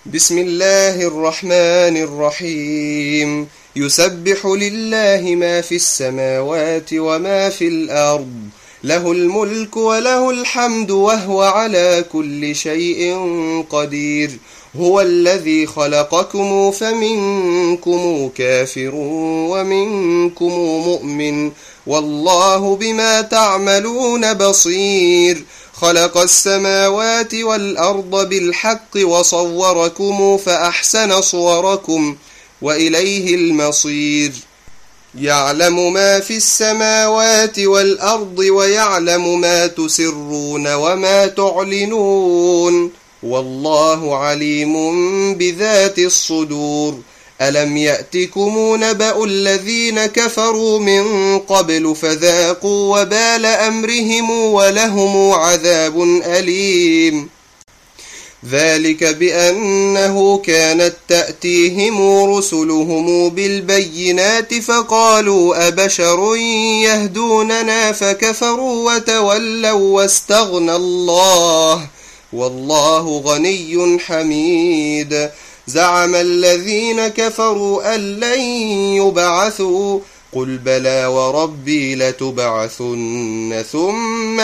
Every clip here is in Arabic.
بسم الله الرحمن الرحيم. يسبح لله ما في السماوات وما في الأرض، له الملك وله الحمد وهو على كل شيء قدير. هو الذي خلقكم فمنكم كافر ومنكم مؤمن، والله بما تعملون بصير. خلق السماوات والأرض بالحق وصوركم فأحسن صوركم وإليه المصير. يعلم ما في السماوات والأرض ويعلم ما تسرون وما تعلنون، والله عليم بذات الصدور. ألم يأتكم نبأ الذين كفروا من قبل فذاقوا وبال أمرهم ولهم عذاب أليم. ذلك بأنه كانت تأتيهم رسلهم بالبينات فقالوا أبشر يهدوننا فكفروا وتولوا واستغنى الله، والله غني حميد. زعم الذين كفروا أن لن يبعثوا، قل بلى وربي لتبعثن ثم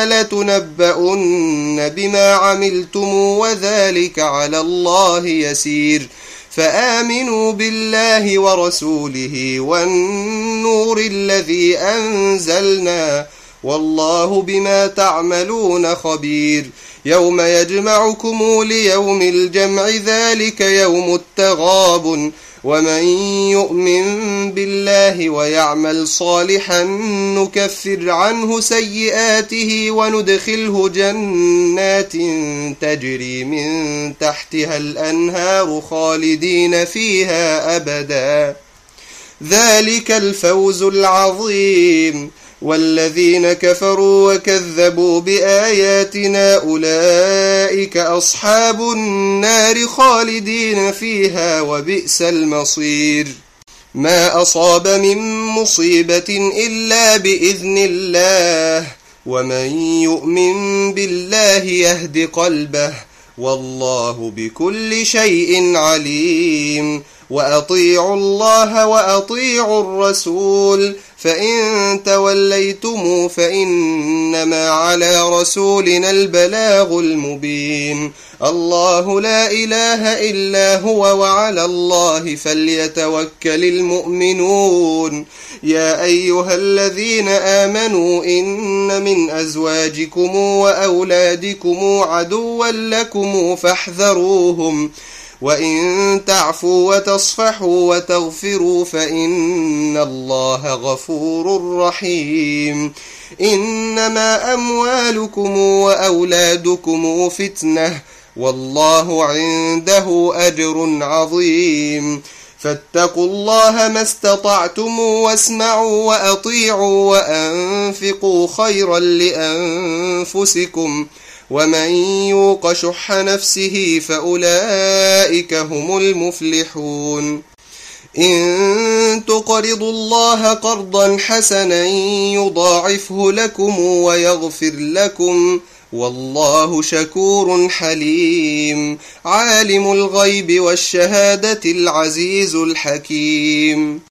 لتنبؤن بما عملتم وذلك على الله يسير. فآمنوا بالله ورسوله والنور الذي أنزلنا، والله بما تعملون خبير. يوم يجمعكم ليوم الجمع ذلك يوم التغابن، ومن يؤمن بالله ويعمل صالحا نكفر عنه سيئاته وندخله جنات تجري من تحتها الأنهار خالدين فيها أبدا، ذلك الفوز العظيم. والذين كفروا وكذبوا بآياتنا أولئك أصحاب النار خالدين فيها وبئس المصير. ما أصاب من مصيبة إلا بإذن الله، ومن يؤمن بالله يهد قلبه، والله بكل شيء عليم. وأطيعوا الله وأطيعوا الرسول، فإن توليتم فإنما على رسولنا البلاغ المبين. الله لا إله إلا هو وعلى الله فليتوكل المؤمنون. يا أيها الذين آمنوا إن من أزواجكم وأولادكم عدوا لكم فاحذروهم، وإن تعفوا وتصفحوا وتغفروا فإن الله غفور رحيم. إنما أموالكم وأولادكم فتنة، والله عنده أجر عظيم. فاتقوا الله ما استطعتم واسمعوا وأطيعوا وأنفقوا خيرا لأنفسكم، ومن يوق شح نفسه فأولئك هم المفلحون. إن تقرضوا الله قرضا حسنا يضاعفه لكم ويغفر لكم، والله شكور حليم. عالم الغيب والشهادة العزيز الحكيم.